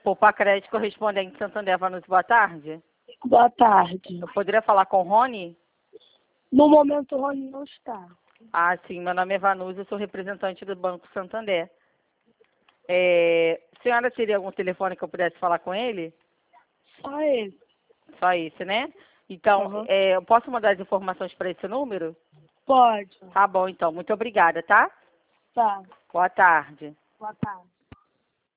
Poupa Crédito correspondente Santander Vanucci, boa tarde. Boa tarde. Eu poderia falar com o Rony? No momento, o Rony não está. Ah, sim, meu nome é Vanucci, eu sou representante do Banco Santander. Senhora, teria algum telefone que eu pudesse falar com ele? Só ele. Só esse, né? Então, Uhum. eu posso mandar as informações para esse número? Pode. Tá bom, então. Muito obrigada, tá? Tá. Boa tarde. Boa tarde.